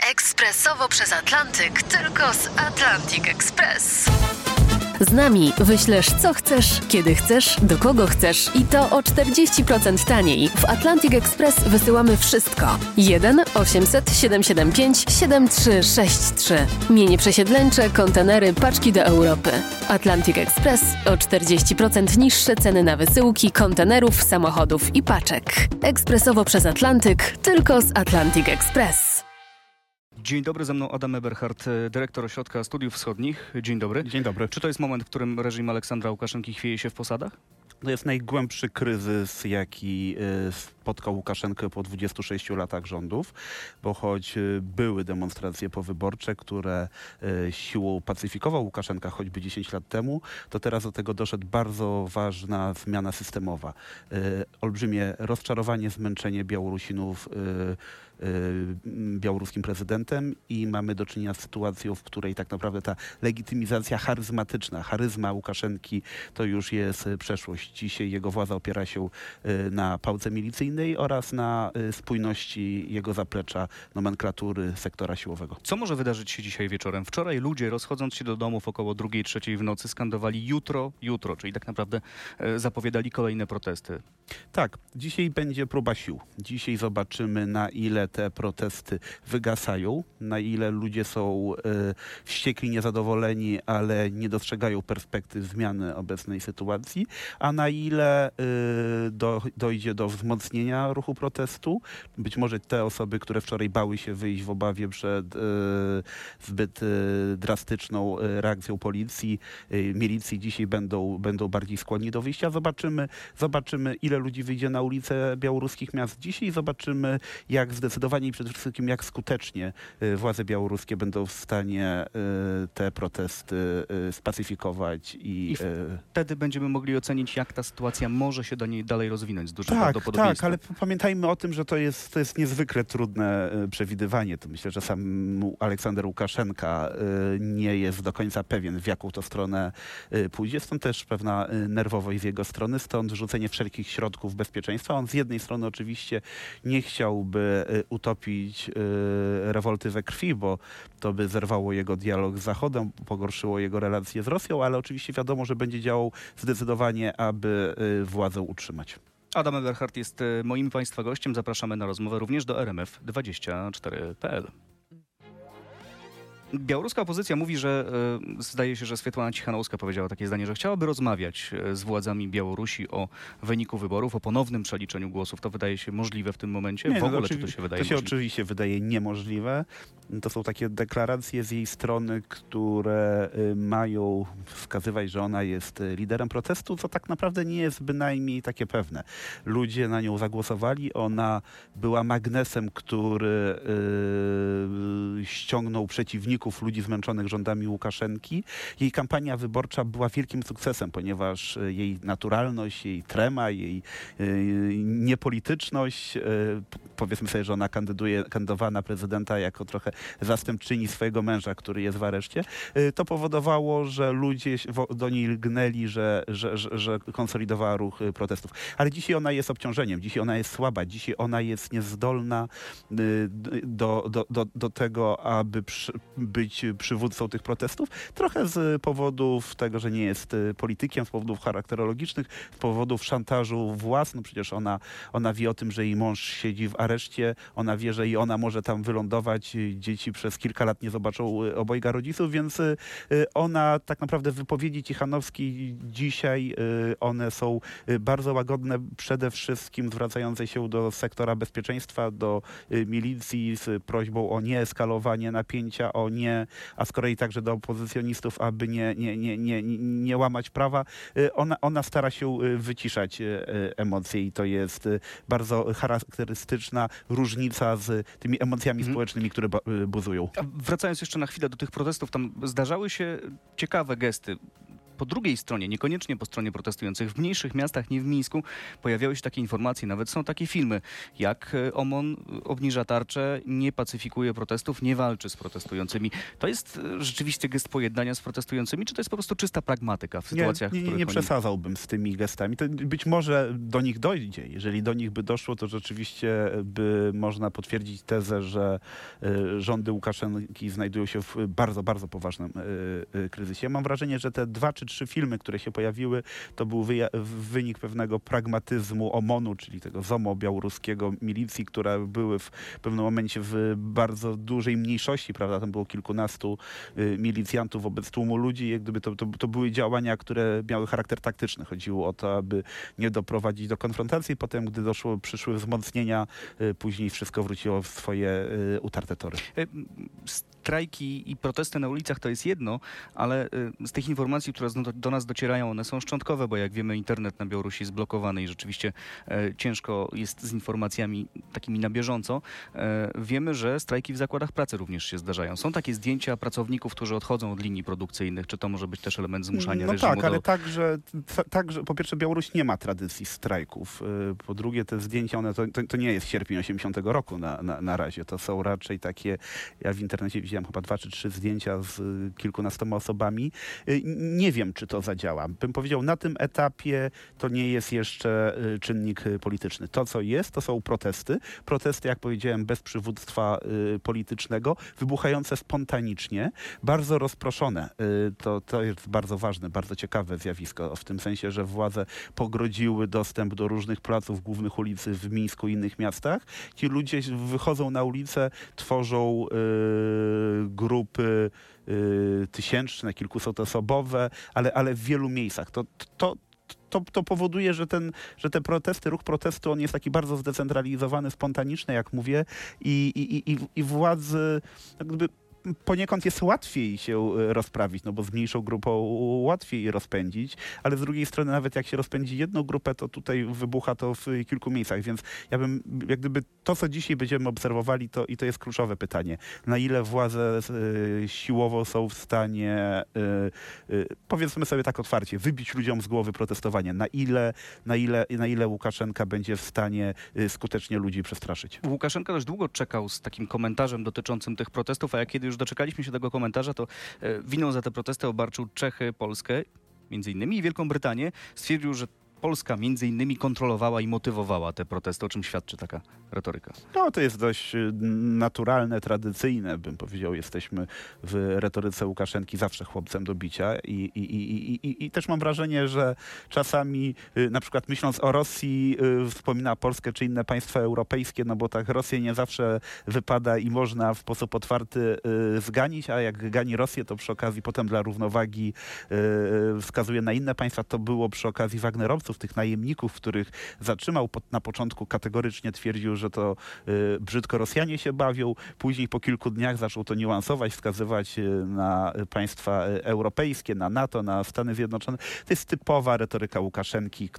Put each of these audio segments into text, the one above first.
Ekspresowo przez Atlantyk, tylko z Atlantic Express. Z nami wyślesz co chcesz, kiedy chcesz, do kogo chcesz i to o 40% taniej. W Atlantic Express wysyłamy wszystko. 1 800 775 7363. Mienie przesiedleńcze, kontenery, paczki do Europy. Atlantic Express o 40% niższe ceny na wysyłki, kontenerów, samochodów i paczek. Ekspresowo przez Atlantyk, tylko z Atlantic Express. Dzień dobry, ze mną Adam Eberhard, dyrektor Ośrodka Studiów Wschodnich. Dzień dobry. Dzień dobry. Czy to jest moment, w którym reżim Aleksandra Łukaszenki chwieje się w posadach? To jest najgłębszy kryzys, jaki spotkał Łukaszenkę po 26 latach rządów, bo choć były demonstracje powyborcze, które siłą pacyfikował Łukaszenka choćby 10 lat temu, to teraz do tego doszedł bardzo ważna zmiana systemowa. Olbrzymie rozczarowanie, zmęczenie Białorusinów białoruskim prezydentem i mamy do czynienia z sytuacją, w której tak naprawdę ta legitymizacja charyzmatyczna, charyzma Łukaszenki to już jest przeszłość. Dzisiaj jego władza opiera się na pałce milicyjnej oraz na spójności jego zaplecza, nomenklatury sektora siłowego. Co może wydarzyć się dzisiaj wieczorem? Wczoraj ludzie, rozchodząc się do domów około 2-3 w nocy, skandowali jutro, czyli tak naprawdę zapowiadali kolejne protesty. Tak, dzisiaj będzie próba sił. Dzisiaj zobaczymy, na ile te protesty wygasają, na ile ludzie są wściekli, niezadowoleni, ale nie dostrzegają perspektyw zmiany obecnej sytuacji, a na ile dojdzie do wzmocnienia ruchu protestu. Być może te osoby, które wczoraj bały się wyjść w obawie przed zbyt drastyczną reakcją policji, milicji, dzisiaj będą bardziej skłonni do wyjścia. Zobaczymy, ile ludzi wyjdzie na ulice białoruskich miast dzisiaj. Zobaczymy, jak zdecydowanie i przede wszystkim jak skutecznie władze białoruskie będą w stanie te protesty spacyfikować. I wtedy będziemy mogli ocenić, jak ta sytuacja może się dalej rozwinąć z dużym prawdopodobieństwem. Tak, ale pamiętajmy o tym, że to jest niezwykle trudne przewidywanie. To myślę, że sam Aleksander Łukaszenka nie jest do końca pewien, w jaką to stronę pójdzie. Stąd też pewna nerwowość z jego strony, stąd rzucenie wszelkich środków bezpieczeństwa. On z jednej strony oczywiście nie chciałby utopić rewolty we krwi, bo to by zerwało jego dialog z Zachodem, pogorszyło jego relacje z Rosją, ale oczywiście wiadomo, że będzie działał zdecydowanie, aby władzę utrzymać. Adam Eberhard jest moim Państwa gościem. Zapraszamy na rozmowę również do RMF24.pl. Białoruska opozycja mówi, że zdaje się, że Swiatłana Cichanouska powiedziała takie zdanie, że chciałaby rozmawiać z władzami Białorusi o wyniku wyborów, o ponownym przeliczeniu głosów. To wydaje się możliwe w tym momencie? Nie, w ogóle czy to się wydaje możliwe? Oczywiście wydaje niemożliwe. To są takie deklaracje z jej strony, które mają wskazywać, że ona jest liderem protestu, co tak naprawdę nie jest bynajmniej takie pewne. Ludzie na nią zagłosowali, ona była magnesem, który ściągnął przeciwników, ludzi zmęczonych rządami Łukaszenki. Jej kampania wyborcza była wielkim sukcesem, ponieważ jej naturalność, jej trema, jej niepolityczność, powiedzmy sobie, że ona kandydowała na prezydenta jako trochę zastępczyni swojego męża, który jest w areszcie, to powodowało, że ludzie do niej lgnęli, że konsolidowała ruch protestów. Ale dzisiaj ona jest obciążeniem, dzisiaj ona jest słaba, dzisiaj ona jest niezdolna do tego, aby być przywódcą tych protestów. Trochę z powodów tego, że nie jest politykiem, z powodów charakterologicznych, z powodów szantażu władz. No przecież ona wie o tym, że jej mąż siedzi w areszcie, ona wie, że i ona może tam wylądować, dzieci przez kilka lat nie zobaczą obojga rodziców, więc ona tak naprawdę wypowiedzi Cichanowskiej dzisiaj, one są bardzo łagodne, przede wszystkim zwracające się do sektora bezpieczeństwa, do milicji z prośbą o nieeskalowanie napięcia, a z kolei także do opozycjonistów, aby nie łamać prawa. Ona stara się wyciszać emocje i to jest bardzo charakterystyczna różnica z tymi emocjami społecznymi, które buzują. A wracając jeszcze na chwilę do tych protestów, tam zdarzały się ciekawe gesty. po drugiej stronie, niekoniecznie po stronie protestujących, w mniejszych miastach, nie w Mińsku, pojawiały się takie informacje, nawet są takie filmy, jak OMON obniża tarczę, nie pacyfikuje protestów, nie walczy z protestującymi. To jest rzeczywiście gest pojednania z protestującymi, czy to jest po prostu czysta pragmatyka w sytuacjach, w których nie przesadzałbym z tymi gestami. To być może do nich dojdzie. Jeżeli do nich by doszło, to rzeczywiście by można potwierdzić tezę, że rządy Łukaszenki znajdują się w bardzo, bardzo poważnym kryzysie. Ja mam wrażenie, że te 2 czy 3 filmy, które się pojawiły, to był wynik pewnego pragmatyzmu OMON-u, czyli tego ZOMO białoruskiego, milicji, które były w pewnym momencie w bardzo dużej mniejszości, prawda? Tam było kilkunastu milicjantów wobec tłumu ludzi. Jak gdyby to były działania, które miały charakter taktyczny. Chodziło o to, aby nie doprowadzić do konfrontacji. Potem, gdy przyszły wzmocnienia, później wszystko wróciło w swoje utarte tory. Strajki i protesty na ulicach to jest jedno, ale z tych informacji, które do nas docierają, one są szczątkowe, bo jak wiemy, internet na Białorusi jest blokowany i rzeczywiście ciężko jest z informacjami takimi na bieżąco. Wiemy, że strajki w zakładach pracy również się zdarzają. Są takie zdjęcia pracowników, którzy odchodzą od linii produkcyjnych. Czy to może być też element zmuszania reżimu? Tak, ale także po pierwsze Białoruś nie ma tradycji strajków. Po drugie te zdjęcia, to nie jest sierpień 80 roku na razie. To są raczej takie, ja w internecie widziałem chyba 2 czy 3 zdjęcia z kilkunastoma osobami. Nie wiem, czy to zadziała. Bym powiedział, na tym etapie to nie jest jeszcze czynnik polityczny. To, co jest, to są protesty. Protesty, jak powiedziałem, bez przywództwa politycznego, wybuchające spontanicznie, bardzo rozproszone. To jest bardzo ważne, bardzo ciekawe zjawisko, w tym sensie, że władze pogrodziły dostęp do różnych placów, głównych ulic w Mińsku i innych miastach. Ci ludzie wychodzą na ulicę, tworzą grupy tysięczne, kilkusetosobowe, ale w wielu miejscach. To powoduje, że te protesty, ruch protestu, on jest taki bardzo zdecentralizowany, spontaniczny, jak mówię, i władzy jakby poniekąd jest łatwiej się rozprawić, no bo z mniejszą grupą łatwiej rozpędzić, ale z drugiej strony nawet jak się rozpędzi jedną grupę, to tutaj wybucha to w kilku miejscach, więc ja bym, jak gdyby to, co dzisiaj będziemy obserwowali, to jest kluczowe pytanie. Na ile władze siłowo są w stanie, powiedzmy sobie tak otwarcie, wybić ludziom z głowy protestowanie? Na ile Łukaszenka będzie w stanie skutecznie ludzi przestraszyć? Łukaszenka dość długo czekał z takim komentarzem dotyczącym tych protestów, a kiedy już doczekaliśmy się tego komentarza, to winą za te protesty obarczył Czechy, Polskę, między innymi, i Wielką Brytanię. Stwierdził, że Polska między innymi kontrolowała i motywowała te protesty. O czym świadczy taka retoryka? No, to jest dość naturalne, tradycyjne, bym powiedział. Jesteśmy w retoryce Łukaszenki zawsze chłopcem do bicia i też mam wrażenie, że czasami na przykład myśląc o Rosji wspomina Polskę czy inne państwa europejskie, no bo tak Rosję nie zawsze wypada i można w sposób otwarty zganić, a jak gani Rosję, to przy okazji potem dla równowagi wskazuje na inne państwa. To było przy okazji Wagnerowców, tych najemników, których zatrzymał. Na początku kategorycznie twierdził, że to brzydko Rosjanie się bawią. Później po kilku dniach zaczął to niuansować, wskazywać na państwa europejskie, na NATO, na Stany Zjednoczone. To jest typowa retoryka Łukaszenki,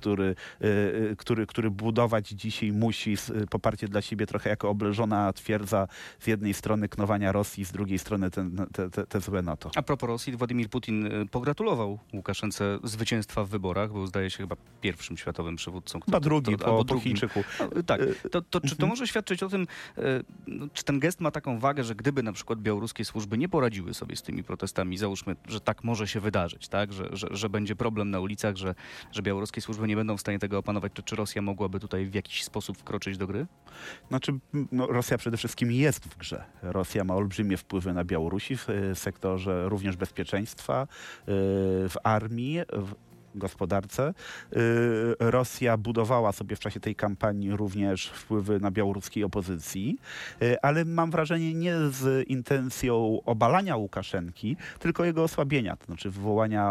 który budować dzisiaj musi poparcie dla siebie trochę jako obleżona twierdza, z jednej strony knowania Rosji, z drugiej strony te złe NATO. A propos Rosji, Władimir Putin pogratulował Łukaszence zwycięstwa w wyborach, był zdaje się chyba pierwszym światowym przywódcą. Chyba drugi po Chińczyku. Tak. Czy to może świadczyć o tym, czy ten gest ma taką wagę, że gdyby na przykład białoruskie służby nie poradziły sobie z tymi protestami, załóżmy, że tak może się wydarzyć, tak? Że będzie problem na ulicach, że białoruskie służby nie będą w stanie tego opanować, czy Rosja mogłaby tutaj w jakiś sposób wkroczyć do gry? Znaczy, Rosja przede wszystkim jest w grze. Rosja ma olbrzymie wpływy na Białorusi w sektorze również bezpieczeństwa, w armii, gospodarce. Rosja budowała sobie w czasie tej kampanii również wpływy na białoruskiej opozycji, ale mam wrażenie nie z intencją obalania Łukaszenki, tylko jego osłabienia, to znaczy wywołania,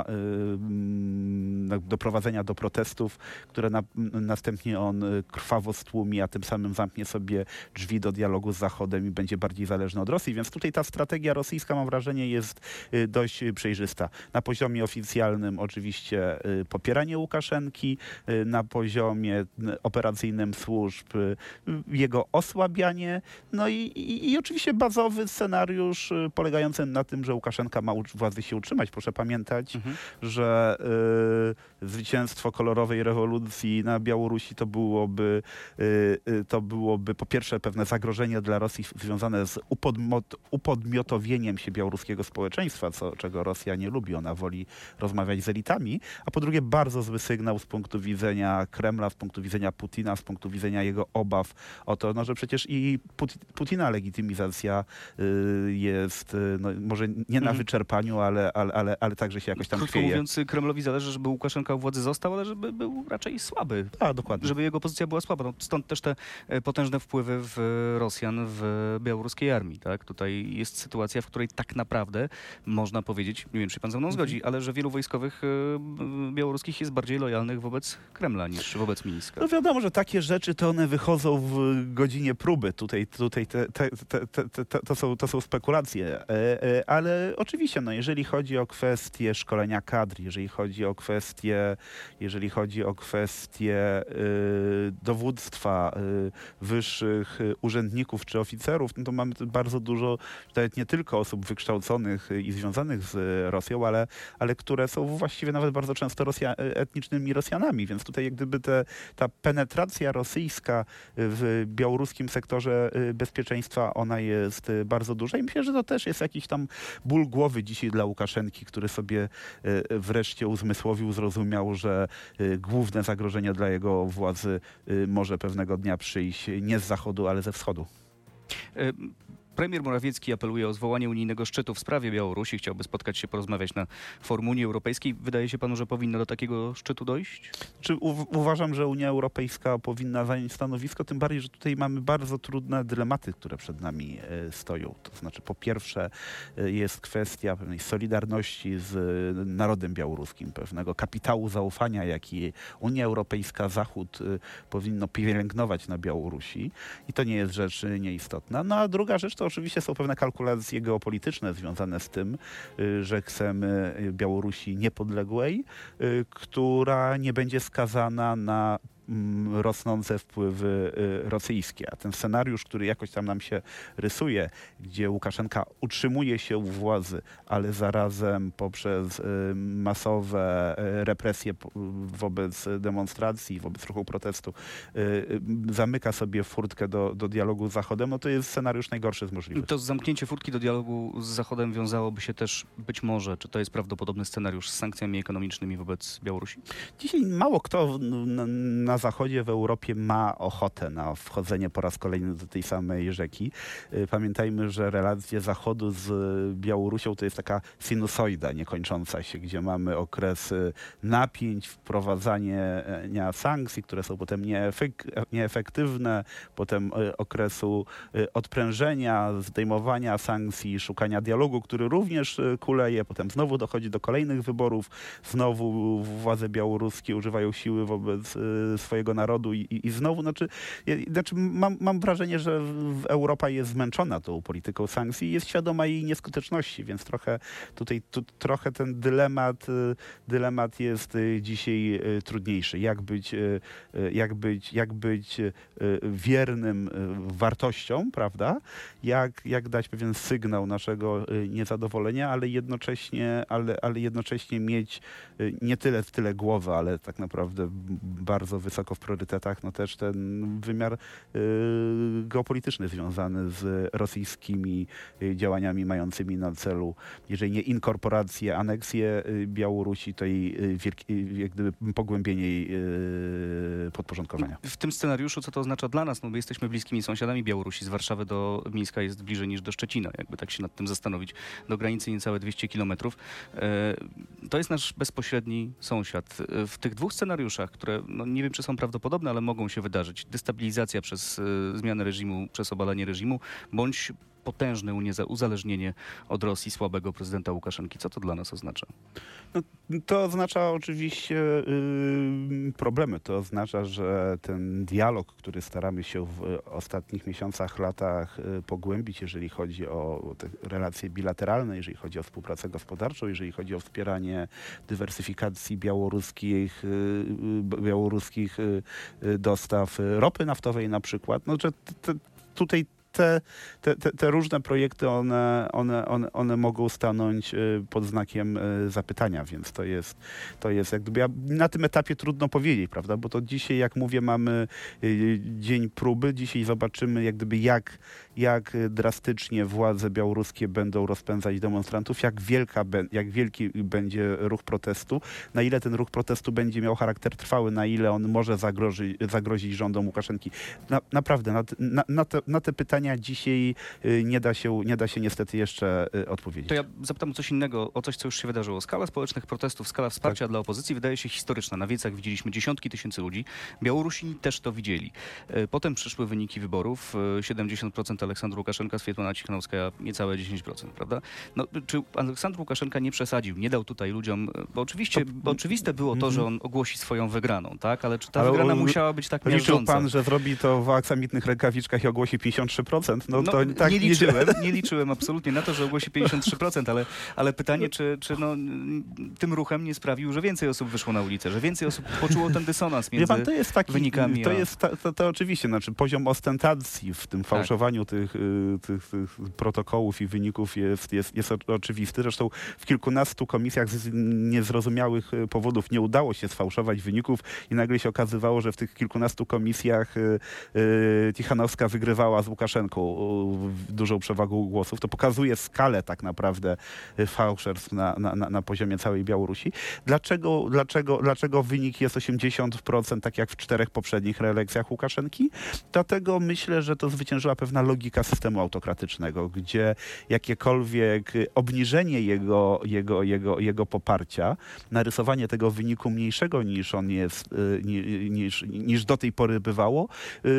doprowadzenia do protestów, które następnie on krwawo stłumi, a tym samym zamknie sobie drzwi do dialogu z Zachodem i będzie bardziej zależny od Rosji. Więc tutaj ta strategia rosyjska, mam wrażenie, jest dość przejrzysta. Na poziomie oficjalnym oczywiście popieranie Łukaszenki, na poziomie operacyjnym służb jego osłabianie, no i oczywiście bazowy scenariusz polegający na tym, że Łukaszenka ma władzy się utrzymać. Proszę pamiętać, że zwycięstwo kolorowej rewolucji na Białorusi to byłoby po pierwsze pewne zagrożenie dla Rosji związane z upodmiotowieniem się białoruskiego społeczeństwa, czego Rosja nie lubi. Ona woli rozmawiać z elitami, a po drugie bardzo zły sygnał z punktu widzenia Kremla, z punktu widzenia Putina, z punktu widzenia jego obaw o to, no, że przecież i Putina legitymizacja jest może nie na wyczerpaniu, ale także się jakoś tam Krótko chwieje. mówiąc, Kremlowi zależy, żeby Łukaszenka u władzy został, ale żeby był raczej słaby. A, dokładnie. Żeby jego pozycja była słaba. No, stąd też te potężne wpływy Rosjan w białoruskiej armii. Tak? Tutaj jest sytuacja, w której tak naprawdę można powiedzieć, nie wiem, czy pan ze mną zgodzi, ale że wielu wojskowych białoruskich jest bardziej lojalnych wobec Kremla niż wobec Mińska. No wiadomo, że takie rzeczy to one wychodzą w godzinie próby. Tutaj to są spekulacje. Ale oczywiście, no, jeżeli chodzi o kwestię szkolenia kadr, jeżeli chodzi o kwestię dowództwa wyższych urzędników czy oficerów, no to mamy bardzo dużo, nawet nie tylko osób wykształconych i związanych z Rosją, ale które są właściwie nawet bardzo często etnicznymi Rosjanami, więc tutaj jak gdyby ta penetracja rosyjska w białoruskim sektorze bezpieczeństwa, ona jest bardzo duża i myślę, że to też jest jakiś tam ból głowy dzisiaj dla Łukaszenki, który sobie wreszcie uzmysłowił, zrozumiał, że główne zagrożenie dla jego władzy może pewnego dnia przyjść nie z zachodu, ale ze wschodu. Premier Morawiecki apeluje o zwołanie unijnego szczytu w sprawie Białorusi. Chciałby spotkać się, porozmawiać na forum Unii Europejskiej. Wydaje się panu, że powinno do takiego szczytu dojść? Uważam, że Unia Europejska powinna zająć stanowisko, tym bardziej, że tutaj mamy bardzo trudne dylematy, które przed nami stoją. To znaczy, po pierwsze jest kwestia pewnej solidarności z narodem białoruskim, pewnego kapitału zaufania, jaki Unia Europejska, Zachód powinno pielęgnować na Białorusi i to nie jest rzecz nieistotna. No a druga rzecz to oczywiście są pewne kalkulacje geopolityczne związane z tym, że chcemy Białorusi niepodległej, która nie będzie skazana na rosnące wpływy rosyjskie. A ten scenariusz, który jakoś tam nam się rysuje, gdzie Łukaszenka utrzymuje się u władzy, ale zarazem poprzez masowe represje wobec demonstracji, wobec ruchu protestu, zamyka sobie furtkę do dialogu z Zachodem, no to jest scenariusz najgorszy z możliwych. To zamknięcie furtki do dialogu z Zachodem wiązałoby się też być może, czy to jest prawdopodobny scenariusz z sankcjami ekonomicznymi wobec Białorusi? Dzisiaj mało kto na Zachodzie, w Europie ma ochotę na wchodzenie po raz kolejny do tej samej rzeki. Pamiętajmy, że relacje Zachodu z Białorusią to jest taka sinusoida niekończąca się, gdzie mamy okres napięć, wprowadzania sankcji, które są potem nieefektywne, potem okresu odprężenia, zdejmowania sankcji, szukania dialogu, który również kuleje, potem znowu dochodzi do kolejnych wyborów, znowu władze białoruskie używają siły wobec swojego narodu i znowu, mam wrażenie, że Europa jest zmęczona tą polityką sankcji i jest świadoma jej nieskuteczności, więc trochę ten dylemat jest dzisiaj trudniejszy. Jak być wiernym wartościom, prawda? Jak dać pewien sygnał naszego niezadowolenia, ale jednocześnie mieć nie tyle w tyle głowy, ale tak naprawdę bardzo wysoko w priorytetach, no też ten wymiar geopolityczny związany z rosyjskimi działaniami mającymi na celu, jeżeli nie inkorporację, aneksję Białorusi, to jej jak gdyby pogłębienie jej podporządkowania. W tym scenariuszu, co to oznacza dla nas? No, my jesteśmy bliskimi sąsiadami Białorusi. Z Warszawy do Mińska jest bliżej niż do Szczecina, jakby tak się nad tym zastanowić. Do granicy niecałe 200 kilometrów. To jest nasz bezpośredni sąsiad. W tych dwóch scenariuszach, które no, nie wiem, czy są prawdopodobne, ale mogą się wydarzyć. Destabilizacja przez zmianę reżimu, przez obalenie reżimu, bądź potężne uzależnienie od Rosji słabego prezydenta Łukaszenki. Co to dla nas oznacza? No, to oznacza oczywiście problemy. To oznacza, że ten dialog, który staramy się w ostatnich miesiącach, latach pogłębić, jeżeli chodzi o te relacje bilateralne, jeżeli chodzi o współpracę gospodarczą, jeżeli chodzi o wspieranie dywersyfikacji białoruskich dostaw ropy naftowej na przykład, no, że tutaj te różne projekty, one mogą stanąć pod znakiem zapytania, więc to jest jak gdyby, na tym etapie trudno powiedzieć, prawda, bo to dzisiaj, jak mówię, mamy dzień próby, dzisiaj zobaczymy jak gdyby jak drastycznie władze białoruskie będą rozpędzać demonstrantów, jak wielki będzie ruch protestu, na ile ten ruch protestu będzie miał charakter trwały, na ile on może zagrozić rządom Łukaszenki. Naprawdę, na te pytania dzisiaj nie da się niestety jeszcze odpowiedzieć. To ja zapytam o coś innego, o coś, co już się wydarzyło. Skala społecznych protestów, skala wsparcia dla opozycji wydaje się historyczna. Na Wiecach widzieliśmy dziesiątki tysięcy ludzi. Białorusini też to widzieli. Potem przyszły wyniki wyborów. 70% Aleksandr Łukaszenka, Swiatłana Cichanouskaja niecałe 10%, prawda? No, czy Aleksandr Łukaszenka nie przesadził, nie dał tutaj ludziom, bo oczywiste było to, że on ogłosi swoją wygraną, tak? Ale czy ta wygrana musiała być tak miażdżąca? Liczył pan, że zrobi to w aksamitnych rękawiczkach i ogłosi 53%? No to tak nie liczyłem absolutnie na to, że ogłosi 53%, ale pytanie, czy tym ruchem nie sprawił, że więcej osób wyszło na ulicę, że więcej osób poczuło ten dysonans między wynikami. To oczywiście, znaczy poziom ostentacji w tym fałszowaniu tych protokołów i wyników jest oczywisty. Zresztą w kilkunastu komisjach z niezrozumiałych powodów nie udało się sfałszować wyników i nagle się okazywało, że w tych kilkunastu komisjach Tichanowska wygrywała z Łukaszenką dużą przewagą głosów. To pokazuje skalę tak naprawdę fałszerstw na poziomie całej Białorusi. Dlaczego wynik jest 80%, tak jak w 4 poprzednich reelekcjach Łukaszenki? Dlatego myślę, że to zwyciężyła pewna logika systemu autokratycznego, gdzie jakiekolwiek obniżenie jego poparcia, narysowanie tego wyniku mniejszego niż on jest, niż do tej pory bywało,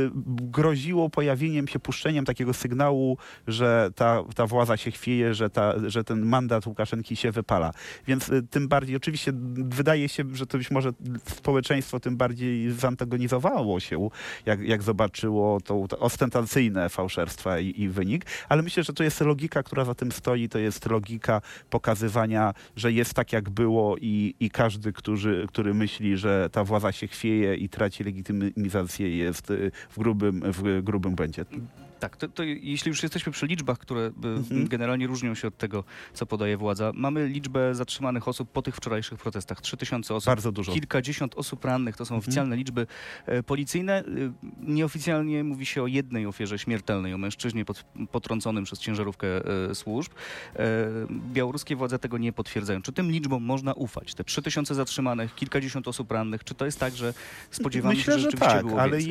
groziło pojawieniem się, puszczeniem takiego sygnału, że ta władza się chwieje, że ten mandat Łukaszenki się wypala. Więc tym bardziej, oczywiście wydaje się, że to być może społeczeństwo tym bardziej zantagonizowało się, jak zobaczyło to ostentacyjne fałszerstwa i wynik, ale myślę, że to jest logika, która za tym stoi, to jest logika pokazywania, że jest tak, jak było i każdy, który myśli, że ta władza się chwieje i traci legitymizację, jest w grubym błędzie. Tak, to jeśli już jesteśmy przy liczbach, które generalnie różnią się od tego, co podaje władza, mamy liczbę zatrzymanych osób po tych wczorajszych protestach. 3000 osób, bardzo dużo. Kilkadziesiąt osób rannych, to są oficjalne liczby policyjne. Nieoficjalnie mówi się o jednej ofierze śmiertelnej, o mężczyźnie potrąconym przez ciężarówkę służb. Białoruskie władze tego nie potwierdzają. Czy tym liczbom można ufać? Te 3000 zatrzymanych, kilkadziesiąt osób rannych, czy to jest tak, że spodziewamy się, że rzeczywiście tak, było ale więcej?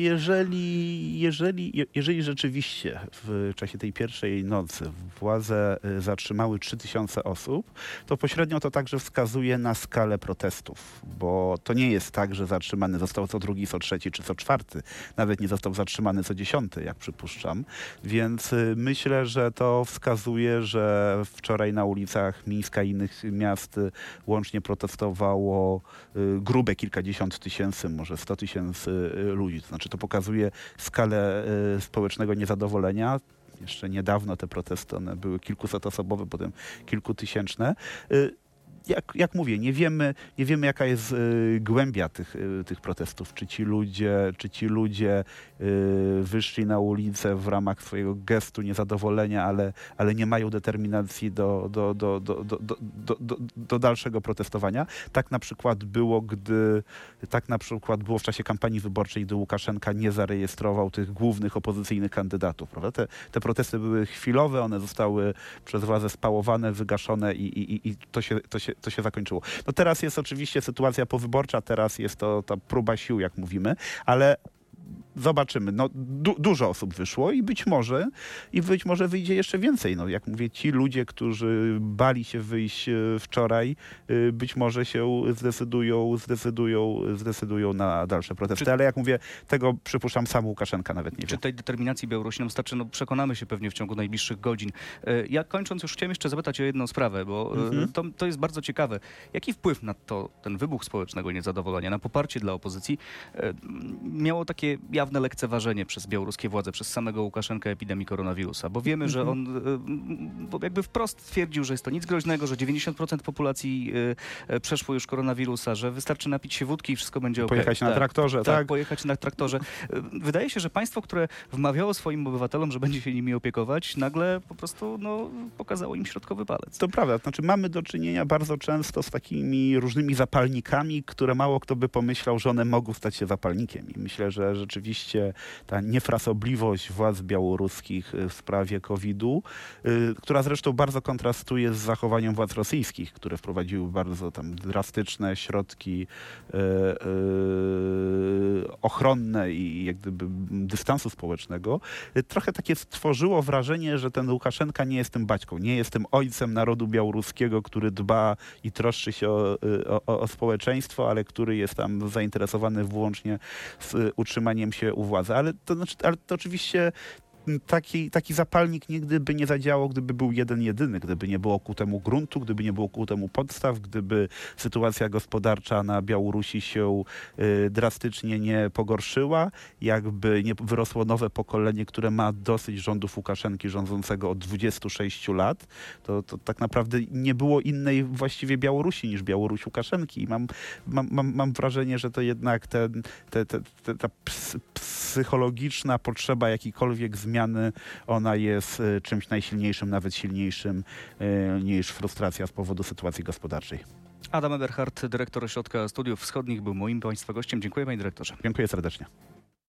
jeżeli rzeczywiście w czasie tej pierwszej nocy władze zatrzymały 3000 osób, to pośrednio to także wskazuje na skalę protestów, bo to nie jest tak, że zatrzymany został co drugi, co trzeci czy co czwarty. Nawet nie został zatrzymany co 10, jak przypuszczam. Więc myślę, że to wskazuje, że wczoraj na ulicach Mińska i innych miast łącznie protestowało grube kilkadziesiąt tysięcy, może 100 000 ludzi. To znaczy to pokazuje skalę społecznego niezadowolenia. Jeszcze niedawno te protesty, one były kilkusetosobowe, potem kilkutysięczne. Jak mówię, nie wiemy jaka jest głębia tych protestów. Czy ci ludzie wyszli na ulicę w ramach swojego gestu niezadowolenia, ale nie mają determinacji do dalszego protestowania. Tak na przykład było w czasie kampanii wyborczej, gdy Łukaszenka nie zarejestrował tych głównych opozycyjnych kandydatów. Prawda? Te protesty były chwilowe, one zostały przez władze spałowane, wygaszone i to się zakończyło. No teraz jest oczywiście sytuacja powyborcza, teraz jest to ta próba sił, jak mówimy, ale zobaczymy. No, dużo osób wyszło i być może wyjdzie jeszcze więcej. No, jak mówię, ci ludzie, którzy bali się wyjść wczoraj, być może się zdecydują na dalsze protesty. Ale jak mówię, tego przypuszczam, sam Łukaszenka nawet nie wie. Czy tej determinacji Białorusinom starczy? No, przekonamy się pewnie w ciągu najbliższych godzin. Ja kończąc już chciałem jeszcze zapytać o jedną sprawę, bo to jest bardzo ciekawe. Jaki wpływ na ten wybuch społecznego niezadowolenia, na poparcie dla opozycji miało takie jawne lekceważenie przez białoruskie władze, przez samego Łukaszenkę epidemii koronawirusa? Bo wiemy, że on jakby wprost stwierdził, że jest to nic groźnego, że 90% populacji przeszło już koronawirusa, że wystarczy napić się wódki i wszystko będzie okej. Pojechać na traktorze, tak? Pojechać na traktorze. Wydaje się, że państwo, które wmawiało swoim obywatelom, że będzie się nimi opiekować, nagle po prostu pokazało im środkowy palec. To prawda. Znaczy mamy do czynienia bardzo często z takimi różnymi zapalnikami, które mało kto by pomyślał, że one mogą stać się zapalnikiem. I myślę, że rzeczywiście ta niefrasobliwość władz białoruskich w sprawie COVID-u, która zresztą bardzo kontrastuje z zachowaniem władz rosyjskich, które wprowadziły bardzo tam drastyczne środki ochronne i jak gdyby dystansu społecznego, trochę takie stworzyło wrażenie, że ten Łukaszenka nie jest tym baćką, nie jest tym ojcem narodu białoruskiego, który dba i troszczy się o społeczeństwo, ale który jest tam zainteresowany wyłącznie z utrzymaniem się u władzy. Ale to oczywiście taki zapalnik nigdy by nie zadziałał, gdyby był jedyny, gdyby nie było ku temu gruntu, gdyby nie było ku temu podstaw, gdyby sytuacja gospodarcza na Białorusi się drastycznie nie pogorszyła, jakby nie wyrosło nowe pokolenie, które ma dosyć rządów Łukaszenki rządzącego od 26 lat, to tak naprawdę nie było innej właściwie Białorusi niż Białoruś Łukaszenki. I mam wrażenie, że to jednak ta psychologiczna potrzeba jakiejkolwiek zmiany, ona jest czymś najsilniejszym, nawet silniejszym niż frustracja z powodu sytuacji gospodarczej. Adam Eberhard, dyrektor Ośrodka Studiów Wschodnich, był moim państwa gościem. Dziękuję, panie dyrektorze. Dziękuję serdecznie.